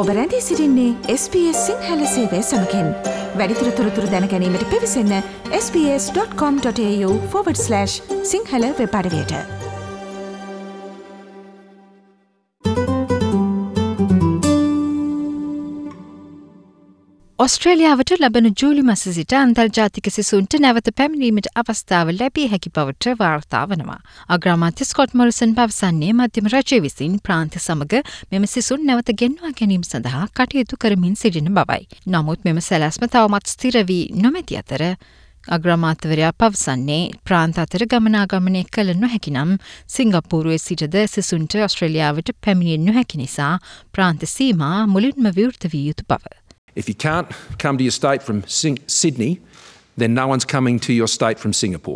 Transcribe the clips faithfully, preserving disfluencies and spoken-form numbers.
ඔබ රැඳී සිටින්නේ S B S සිංහල සේවය සමගින්. වැඩිදුර තොරතුරු දැන ගැනීමට පිවිසන්න sbs.com.au forward slash Sinhala web අඩවියට. ඔස්ට්‍රේලියාවට ලබන ජූලි මාස සිට අන්තර්ජාතික සිසුන්ට නැවත පැමිණීමට අවස්ථාව ලැබිය හැකි බවට වාර්තා වනවා. අග්‍රාමාත්‍ය ස්කොට් මොරිසන් පවසන්නේ මධ්‍යම රජය විසින් ප්‍රාන්ත සමග මෙම සිසුන් නැවත ගෙන්වා ගැනීම සඳහා කටයුතු කරමින් සිටින බවයි. නමුත් මෙම සැලැස්ම තවමත් ස්ථිර වී නොමැති අතර අග්‍රාමාත්‍යවරයා පවසන්නේ ප්‍රාන්ත අතර ගමනාගමනය කළ නොහැකි නම් සිංගප්පූරුවේ සිටද සිසුන්ට ඔස්ට්‍රේලියාවට පැමිණිය නොහැකි නිසා ප්‍රාන්ත සීමා මුලින්ම විවෘත විය යුතු බව. If you can't come to your state from Sing- Sydney, then no one's coming to your state from Singapore.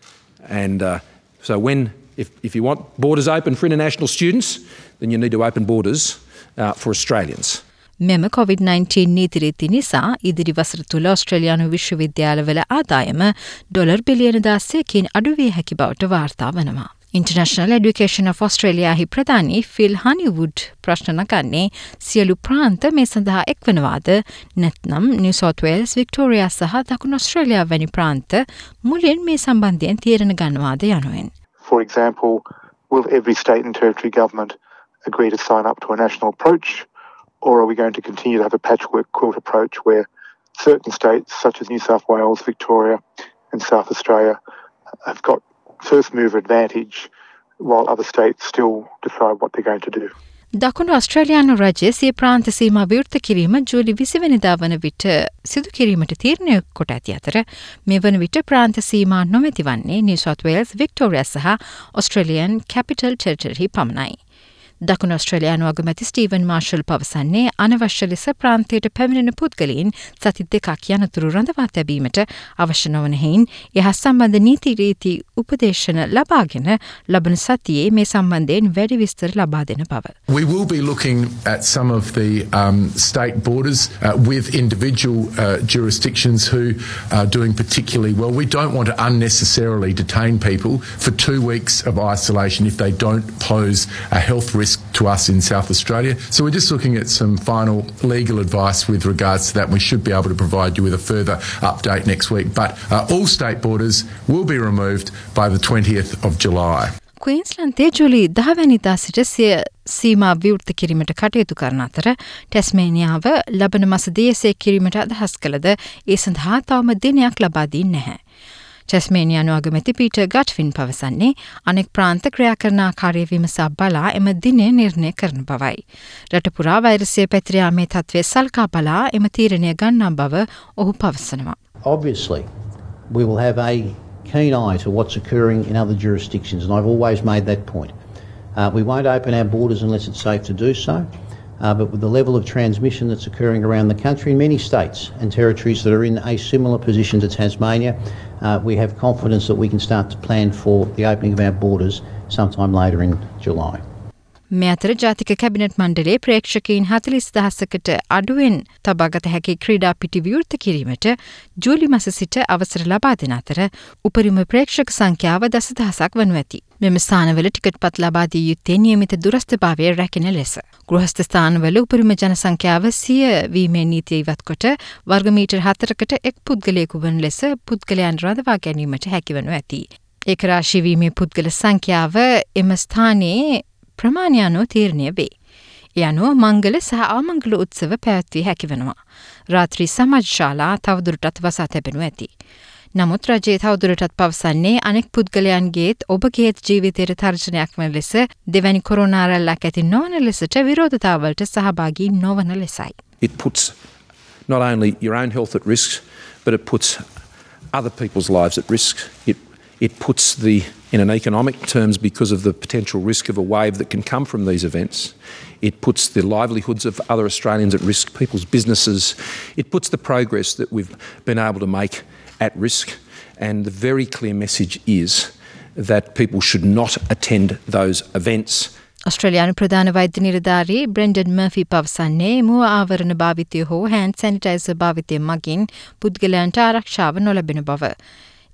And uh, so when, if, if you want borders open for international students, then you need to open borders uh, for Australians. මෙම covid nineteen නීති රීති නිසා ඉදිරි වසර තුළ ඔස්ට්‍රේලියානු විශ්වවිද්‍යාලවල ආදායම dollar බිලියන දාසයකින් අඩු විය හැකි බවට වාර්තා වනවා. International Education of Australia හි ප්‍රධානී ෆිල් හනිවුඩ් ප්‍රශ්න නගන්නේ සියලු ප්‍රාන්ත මේ සඳහා එක්වනවාද නැත්නම් නිව් සවුත් වේල්ස්, වික්ටෝරියා සහ දකුණු ඔස්ට්‍රේලියා වැනි ප්‍රාන්ත මුලින් මේ සම්බන්ධයෙන් තීරණ ගන්නවාද යනුවෙන්. For example, will every state and territory government agree to sign up to a national approach, or are we going to continue to have a patchwork quilt approach where certain states such as New South Wales, Victoria and South Australia have got first mover advantage while other states still decide what they're going to do. දකුණු ඔස්ට්‍රේලියානු රජය සිය ප්‍රාන්ත සීමා විවෘත කිරීම ජූලි විසි වෙනිදා වන විට සිදු කිරීමට තීරණය කොට ඇති අතර මේ වන විට ප්‍රාන්ත සීමා නොමැති වන්නේ නිව් සවුත් වේල්ස්, වික්ටෝරියා සහ ඔස්ට්‍රේලියන් කැපිටල් ටෙරිටරි පමණයි. දකුණු ඔස්ට්‍රේලියානු අගමැති ස්ටීවන් මාර්ෂල් පවසන්නේ අනවශ්‍ය ලෙස ප්‍රාන්තයට පැමිණෙන පුද්ගලයන් සති දෙකක් යනතුරු රඳවා තැබීමට අවශ්‍ය නොවන හේයින් එහා සම්බන්ධ නීති රීති උපදේශන ලබාගෙන ලබන සතියේ මේ සම්බන්ධයෙන් වැඩි විස්තර ලබා දෙන බව. We will be looking at some of the um, state borders uh, with individual uh, jurisdictions who are doing particularly well. We don't want to unnecessarily detain people for two weeks of isolation if they don't pose a health risk to us in South Australia. So we're just looking at some final legal advice with regards to that. We should be able to provide you with a further update next week. But uh, all state borders will be removed by the twentieth of July. ක්වීන්ස්ලන්තයේ ජූලි දහවැනිදා සිට සිය සීමා විවෘත කිරීමට කටයුතු කරන අතර ටැස්මේනියාව ලබන මාස දෙකේ කිරීමට අදහස් කළද ඒ සඳහා තවම දිනයක් ලබා දී නැහැ. ටැස්මේනියානු අගමැති පීටර් ගට්ෆින් පවසන්නේ අනෙක් ප්‍රාන්ත ක්‍රියා කරන ආකාරය විමසා බලා එම දිනය නිර්ණය කරන බවයි. රට පුරා වෛරසය පැතිර යාමේ තත්ත්වය සල්කා බලා එම තීරණය ගන්නා බව ඔහු පවසනවා. Obviously, we will have a keen eye to what's occurring in other jurisdictions, and I've always made that point. Uh, we won't open our borders unless it's safe to do so. Uh, but with the level of transmission that's occurring around the country in many states and territories that are in a similar position to Tasmania, uh, we have confidence that we can start to plan for the opening of our borders sometime later in July. මේ අතර ජාතික cabinet මණ්ඩලයේ ප්‍රේක්ෂකයින් හතළිස් දහසකට අඩුවෙන් තබාගත හැකි ක්‍රීඩා පිටි විවෘත කිරීමට ජූලි මාස සිට අවසර ලබා දෙන අතර උපරිම ප්‍රේක්ෂක සංඛ්‍යාව දසදහසක් වනු ඇති. මෙම ස්ථානවල ටිකට් පත් ලබා දිය යුත්තේ නියමිත දුරස්ථභාවය රැකෙන ලෙස. ගෘහස්ථ ස්ථානවල උපරිම ජන සංඛ්‍යාව සිය වීමේ නීතිය ඉවත් කොට වර්ග මීටර් හතරකට එක් පුද්ගලයෙකු වන ලෙස පුද්ගලයන් රඳවා ගැනීමට හැකිවනු ඇති. ඒක රාශී වීමේ පුද්ගල සංඛ්‍යාව එම ස්ථානයේ ප්‍රමාණය අනුව තීරණය වේ. ඒ අනුව මංගල සහ ආමංගල උත්සව පැවැත්විය හැකි වෙනවා. රාත්‍රී සමාජ ශාලා තවදුරටත් වසා තැබෙනු ඇති. නමුත් රජයේ තවදුරටත් පවසන්නේ අනෙක් පුද්ගලයන්ගේත් ඔබගේත් ජීවිතයට තර්ජනයක් වන ලෙස දෙවැනි කොරෝනා රැල්ලක් ඇති නොවන ලෙසට විරෝධතාවලට සහභාගී නොවන ලෙසයි. It puts not only your own health at risk, but it puts other people's lives at risk. It It puts the, in an economic terms, because of the potential risk of a wave that can come from these events, it puts the livelihoods of other Australians at risk, people's businesses. It puts the progress that we've been able to make at risk. And the very clear message is that people should not attend those events. ඔස්ට්‍රේලියානු ප්‍රධාන වෛද්‍ය නිලධාරී Brendan මර්ෆි පවසන්නේ මුව ආවරණ භාවිතය හෝ hand sanitiser භාවිතය මගින් පුද්ගලයන්ට ආරක්ෂාව නොලැබෙන බව.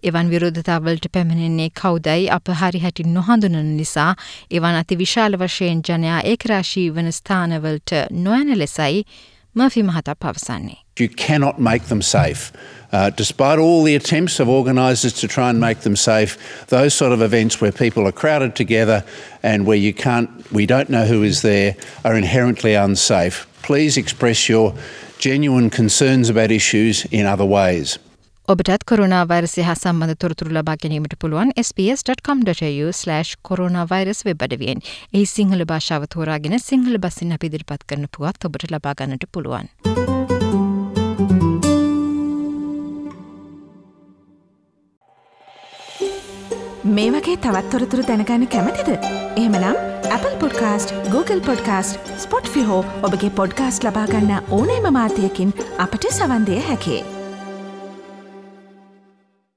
එවන් විරෝධතාවලට පැමිණෙන්නේ කවුදයි අප හරි හැටි නොහඳුනන නිසා එවන් අති විශාල වශයෙන් ජනයා ඒකරාශී වන ස්ථානවලට නොයන ලෙසයි මර්ෆි මහතා පවසන්නේ. You cannot make them safe. Uh, despite all the attempts of organisers to try and make them safe, those sort of events where people are crowded together and where you can't, we don't know who is there, are inherently unsafe. Please express your genuine concerns about issues in other ways. ඔබටත් corona වෛරසය හා සම්බන්ධ තොරතුරු ලබා ගැනීමට පුළුවන් s b s dot com dot a u slash coronavirus web අඩවියෙන්. එහි සිංහල භාෂාව තෝරාගෙන සිංහල බසින් අපි ඉදිරිපත් කරන පුවත් ඔබට ලබා ගන්නට පුළුවන්. මේ වගේ තවත් තොරතුරු දැනගන්න කැමතිද? එහෙමනම් Apple Podcast, Google Podcast, Spotify හෝ ඔබගේ podcast ලබා ගන්න ඕනෑම මාධ්‍යයකින් අපට සවන් දිය හැකියි.